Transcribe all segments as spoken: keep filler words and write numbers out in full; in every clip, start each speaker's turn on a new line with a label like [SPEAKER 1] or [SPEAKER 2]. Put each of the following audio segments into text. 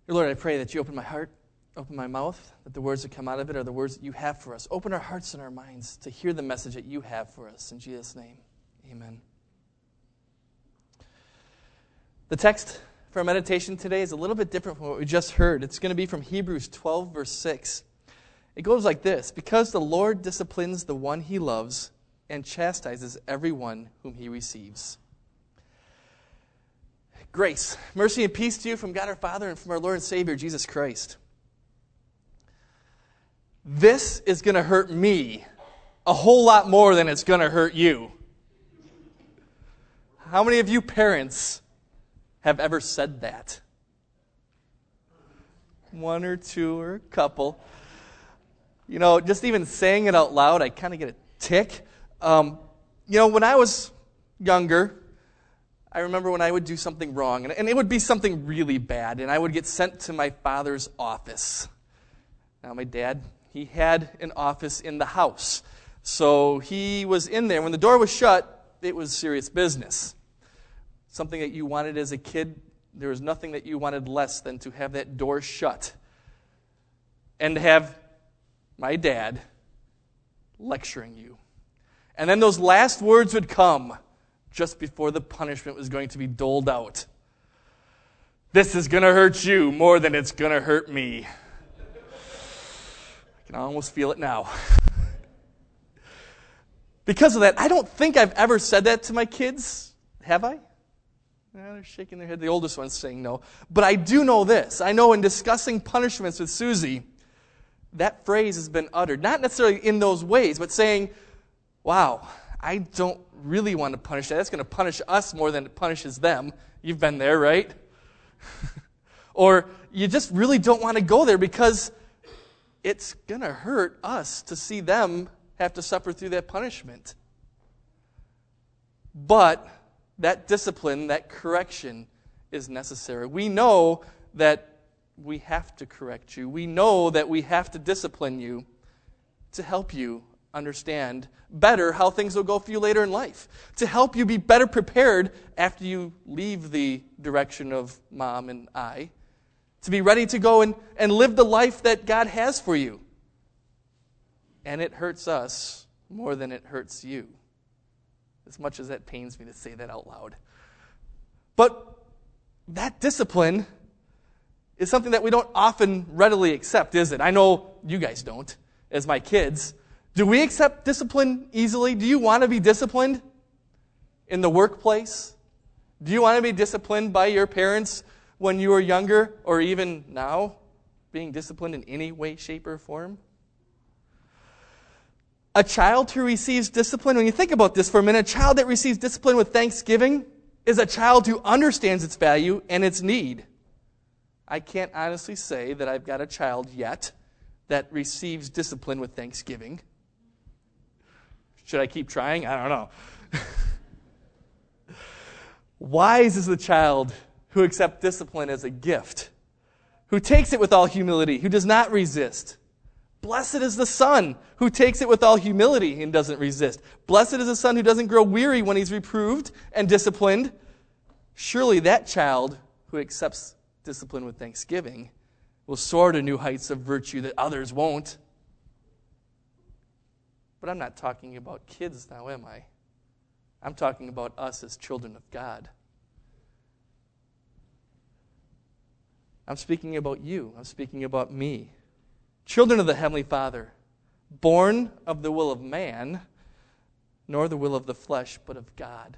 [SPEAKER 1] Dear Lord, I pray that you open my heart, open my mouth, that the words that come out of it are the words that you have for us. Open our hearts and our minds to hear the message that you have for us. In Jesus' name, amen. The text for our meditation today is a little bit different from what we just heard. It's going to be from Hebrews twelve, verse six. It goes like this: because the Lord disciplines the one he loves and chastises everyone whom he receives. Grace, mercy, and peace to you from God our Father and from our Lord and Savior, Jesus Christ. This is going to hurt me a whole lot more than it's going to hurt you. How many of you parents have ever said that? One or two or a couple. You know, just even saying it out loud, I kind of get a tick. Um, you know, when I was younger, I remember when I would do something wrong, and, and it would be something really bad, and I would get sent to my father's office. Now, my dad, he had an office in the house, so he was in there. When the door was shut, it was serious business. Something that you wanted as a kid, there was nothing that you wanted less than to have that door shut and to have my dad lecturing you. And then those last words would come just before the punishment was going to be doled out. This is going to hurt you more than it's going to hurt me. I can almost feel it now. Because of that, I don't think I've ever said that to my kids. Have I? Yeah, they're shaking their head. The oldest one's saying no. But I do know this. I know in discussing punishments with Susie, that phrase has been uttered. Not necessarily in those ways, but saying, wow, I don't really want to punish that. That's going to punish us more than it punishes them. You've been there, right? Or you just really don't want to go there because it's going to hurt us to see them have to suffer through that punishment. But that discipline, that correction is necessary. We know that we have to correct you. We know that we have to discipline you to help you understand better how things will go for you later in life, to help you be better prepared after you leave the direction of mom and I, to be ready to go and, and live the life that God has for you. And it hurts us more than it hurts you, as much as that pains me to say that out loud. But that discipline is something that we don't often readily accept, is it? I know you guys don't, as my kids. Do we accept discipline easily? Do you want to be disciplined in the workplace? Do you want to be disciplined by your parents when you were younger, or even now, being disciplined in any way, shape, or form? A child who receives discipline, when you think about this for a minute, a child that receives discipline with thanksgiving is a child who understands its value and its need. I can't honestly say that I've got a child yet that receives discipline with thanksgiving. Should I keep trying? I don't know. Wise is the child who accepts discipline as a gift, who takes it with all humility, who does not resist. Blessed is the son who takes it with all humility and doesn't resist. Blessed is the son who doesn't grow weary when he's reproved and disciplined. Surely that child who accepts discipline with thanksgiving will soar to new heights of virtue that others won't. But I'm not talking about kids now, am I? I'm talking about us as children of God. I'm speaking about you. I'm speaking about me. Children of the Heavenly Father, born of the will of man, nor the will of the flesh, but of God.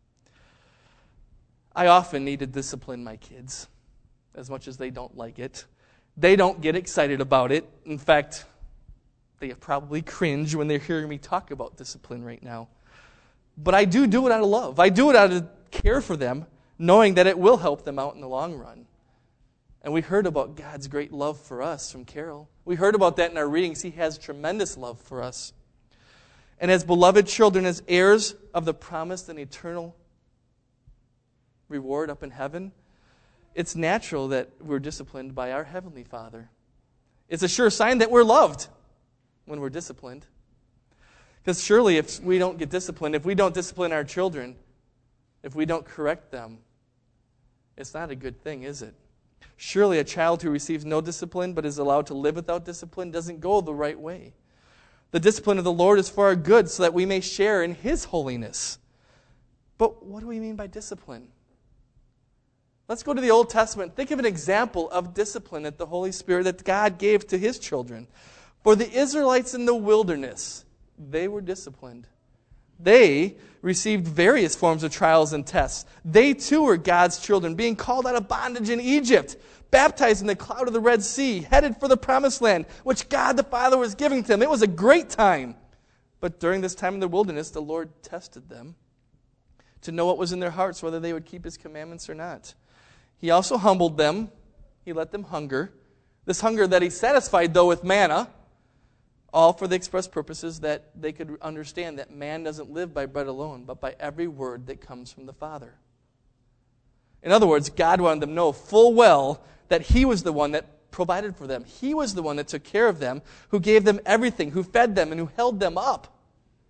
[SPEAKER 1] I often need to discipline my kids, as much as they don't like it. They don't get excited about it. In fact, they probably cringe when they're hearing me talk about discipline right now. But I do do it out of love. I do it out of care for them, knowing that it will help them out in the long run. And we heard about God's great love for us from Carol. We heard about that in our readings. He has tremendous love for us. And as beloved children, as heirs of the promised and eternal reward up in heaven, it's natural that we're disciplined by our Heavenly Father. It's a sure sign that we're loved when we're disciplined. Because surely if we don't get disciplined, if we don't discipline our children, if we don't correct them, it's not a good thing, is it? Surely a child who receives no discipline but is allowed to live without discipline doesn't go the right way. The discipline of the Lord is for our good so that we may share in His holiness. But what do we mean by discipline? Let's go to the Old Testament. Think of an example of discipline that the Holy Spirit, that God gave to His children. For the Israelites in the wilderness, they were disciplined. They received various forms of trials and tests. They too were God's children, being called out of bondage in Egypt, baptized in the cloud of the Red Sea, headed for the promised land, which God the Father was giving to them. It was a great time. But during this time in the wilderness, the Lord tested them to know what was in their hearts, whether they would keep His commandments or not. He also humbled them. He let them hunger. This hunger that He satisfied, though, with manna, all for the express purposes that they could understand that man doesn't live by bread alone, but by every word that comes from the Father. In other words, God wanted them to know full well that He was the one that provided for them. He was the one that took care of them, who gave them everything, who fed them, and who held them up.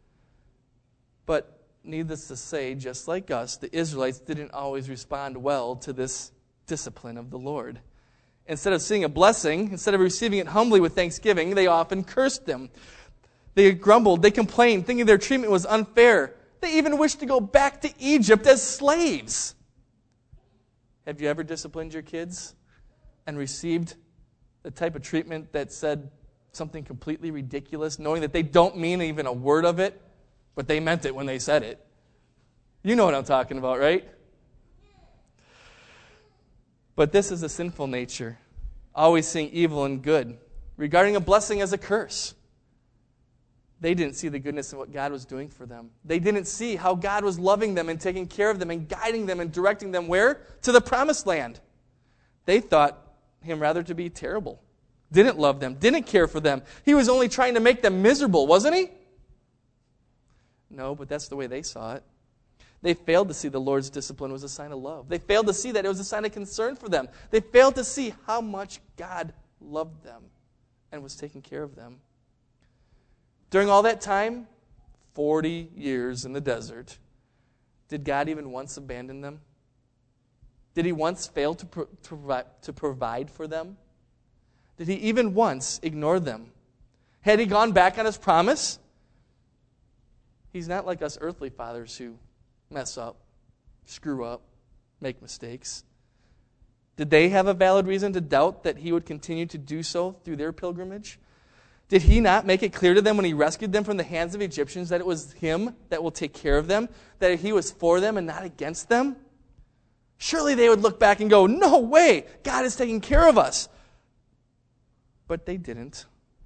[SPEAKER 1] But needless to say, just like us, the Israelites didn't always respond well to this discipline of the Lord. Instead of seeing a blessing, instead of receiving it humbly with thanksgiving, they often cursed them. They grumbled, they complained, thinking their treatment was unfair. They even wished to go back to Egypt as slaves. Have you ever disciplined your kids and received the type of treatment that said something completely ridiculous, knowing that they don't mean even a word of it, but they meant it when they said it? You know what I'm talking about, right? But this is a sinful nature, always seeing evil and good, regarding a blessing as a curse. They didn't see the goodness of what God was doing for them. They didn't see how God was loving them and taking care of them and guiding them and directing them where? To the promised land. They thought Him rather to be terrible, didn't love them, didn't care for them. He was only trying to make them miserable, wasn't He? No, but that's the way they saw it. They failed to see the Lord's discipline was a sign of love. They failed to see that it was a sign of concern for them. They failed to see how much God loved them and was taking care of them. During all that time, forty years in the desert, did God even once abandon them? Did He once fail to, pro- to, provide, to provide for them? Did He even once ignore them? Had He gone back on His promise? He's not like us earthly fathers who mess up, screw up, make mistakes. Did they have a valid reason to doubt that He would continue to do so through their pilgrimage? Did He not make it clear to them when He rescued them from the hands of Egyptians that it was Him that will take care of them, that He was for them and not against them? Surely they would look back and go, no way, God is taking care of us. But they didn't.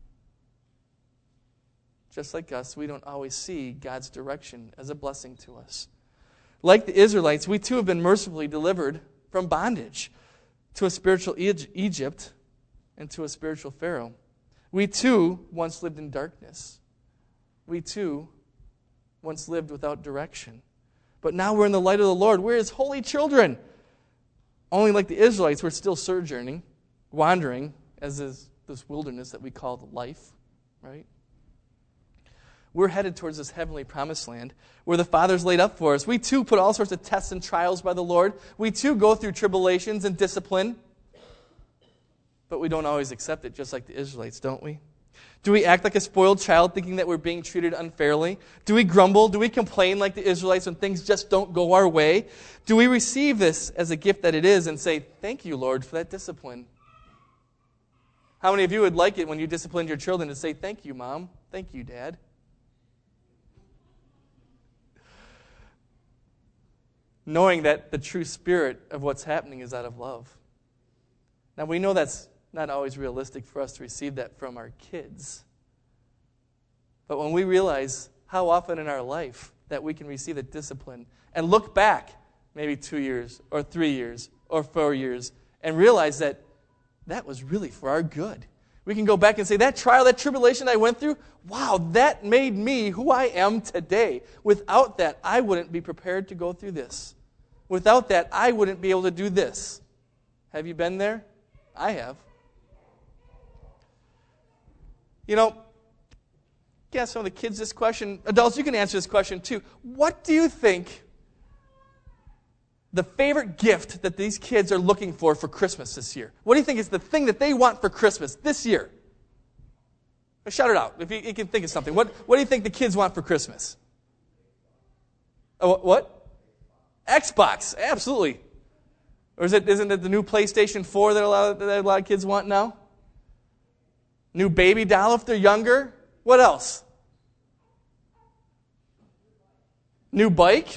[SPEAKER 1] Just like us, we don't always see God's direction as a blessing to us. Like the Israelites, we too have been mercifully delivered from bondage to a spiritual Egypt and to a spiritual Pharaoh. We too once lived in darkness. We too once lived without direction. But now we're in the light of the Lord. We're His holy children. Only like the Israelites, we're still sojourning, wandering, as is this wilderness that we call life, right? We're headed towards this heavenly promised land where the Father's laid up for us. We too put all sorts of tests and trials by the Lord. We too go through tribulations and discipline. But we don't always accept it, just like the Israelites, don't we? Do we act like a spoiled child thinking that we're being treated unfairly? Do we grumble? Do we complain like the Israelites when things just don't go our way? Do we receive this as a gift that it is and say, thank you, Lord, for that discipline? How many of you would like it when you disciplined your children to say, thank you, Mom, thank you, Dad? Knowing that the true spirit of what's happening is out of love. Now, we know that's not always realistic for us to receive that from our kids. But when we realize how often in our life that we can receive that discipline and look back maybe two years or three years or four years and realize that that was really for our good. We can go back and say, that trial, that tribulation I went through, wow, that made me who I am today. Without that, I wouldn't be prepared to go through this. Without that, I wouldn't be able to do this. Have you been there? I have. You know, you can ask some of the kids this question. Adults, you can answer this question too. What do you think the favorite gift that these kids are looking for for Christmas this year? What do you think is the thing that they want for Christmas this year? Shout it out if you, you can think of something. What, what do you think the kids want for Christmas? Oh, what? Xbox, absolutely. Or is it, isn't it the new PlayStation four that a lot of, that a lot of kids want now? New baby doll if they're younger? What else? New bike?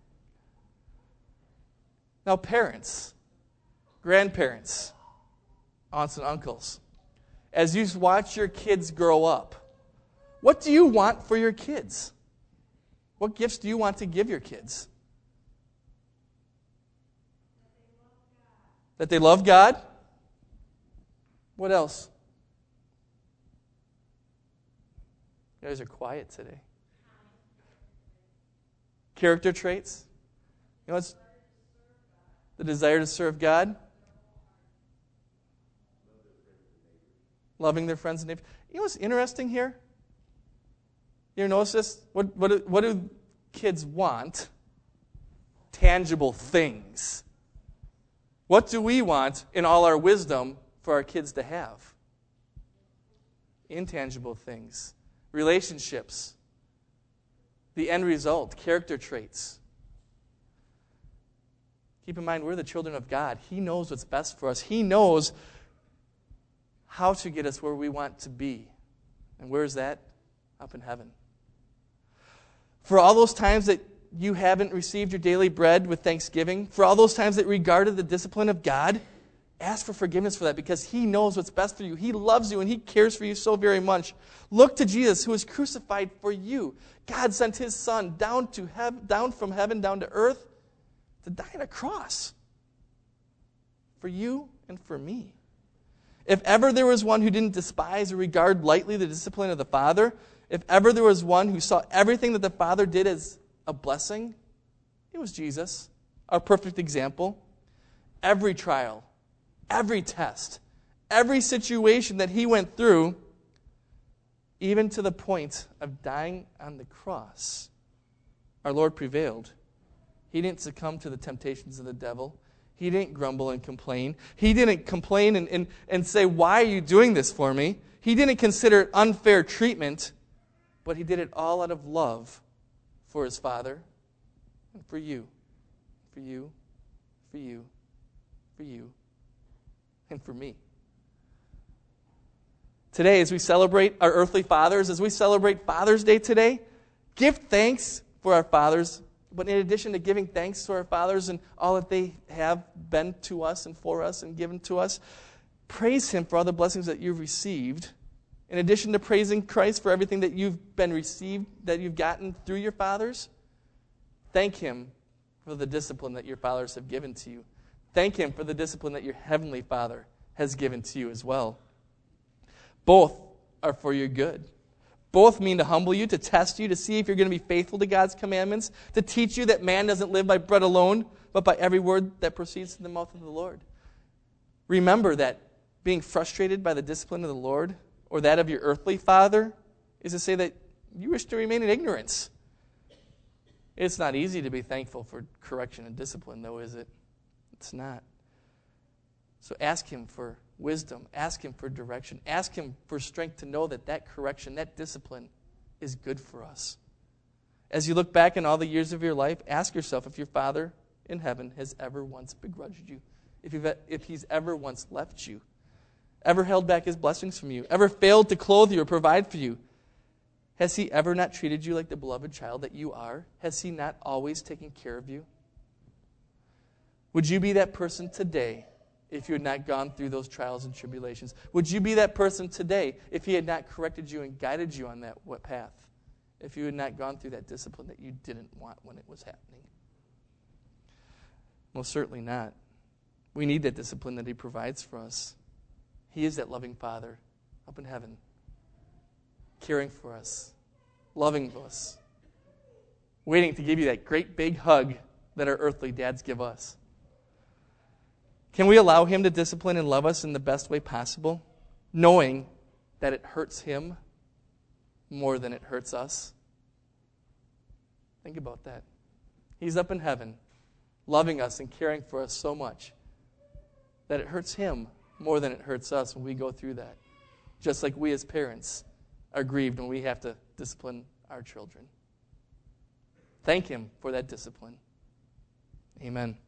[SPEAKER 1] Now parents, grandparents, aunts and uncles, as you watch your kids grow up, what do you want for your kids? What gifts do you want to give your kids? That they love God? What else? You guys are quiet today. Character traits? You know what's the desire to serve God? Loving their friends and neighbors. You know what's interesting here? You ever notice this? What, what, do, what do kids want? Tangible things. What do we want in all our wisdom for our kids to have? Intangible things. Relationships. The end result. Character traits. Keep in mind, we're the children of God. He knows what's best for us. He knows how to get us where we want to be. And where is that? Up in heaven. For all those times that you haven't received your daily bread with thanksgiving, for all those times that regarded the discipline of God, ask for forgiveness for that because He knows what's best for you. He loves you and He cares for you so very much. Look to Jesus who was crucified for you. God sent His Son down to heaven, down from heaven, down to earth to die on a cross for you and for me. If ever there was one who didn't despise or regard lightly the discipline of the Father, if ever there was one who saw everything that the Father did as a blessing, it was Jesus, our perfect example. Every trial, every test, every situation that He went through, even to the point of dying on the cross, our Lord prevailed. He didn't succumb to the temptations of the devil. He didn't grumble and complain. He didn't complain and, and, and say, why are you doing this for me? He didn't consider it unfair treatment, but He did it all out of love for His Father and for you, for you, for you, for you, and for me. Today, as we celebrate our earthly fathers, as we celebrate Father's Day today, give thanks for our fathers. But in addition to giving thanks to our fathers and all that they have been to us and for us and given to us, praise Him for all the blessings that you've received. In addition to praising Christ for everything that you've been received, that you've gotten through your fathers, thank Him for the discipline that your fathers have given to you. Thank Him for the discipline that your Heavenly Father has given to you as well. Both are for your good. Both mean to humble you, to test you, to see if you're going to be faithful to God's commandments, to teach you that man doesn't live by bread alone, but by every word that proceeds from the mouth of the Lord. Remember that being frustrated by the discipline of the Lord or that of your earthly father is to say that you wish to remain in ignorance. It's not easy to be thankful for correction and discipline, though, is it? It's not. So ask Him for wisdom. Ask Him for direction. Ask Him for strength to know that that correction, that discipline is good for us. As you look back in all the years of your life, ask yourself if your Father in heaven has ever once begrudged you, if, you've, if He's ever once left you, ever held back His blessings from you, ever failed to clothe you or provide for you. Has He ever not treated you like the beloved child that you are? Has He not always taken care of you? Would you be that person today if you had not gone through those trials and tribulations? Would you be that person today if He had not corrected you and guided you on that path? If you had not gone through that discipline that you didn't want when it was happening? Most certainly not. We need that discipline that He provides for us. He is that loving Father up in heaven, caring for us, loving us, waiting to give you that great big hug that our earthly dads give us. Can we allow Him to discipline and love us in the best way possible, knowing that it hurts Him more than it hurts us? Think about that. He's up in heaven, loving us and caring for us so much that it hurts Him more than it hurts us when we go through that. Just like we as parents are grieved when we have to discipline our children. Thank Him for that discipline. Amen.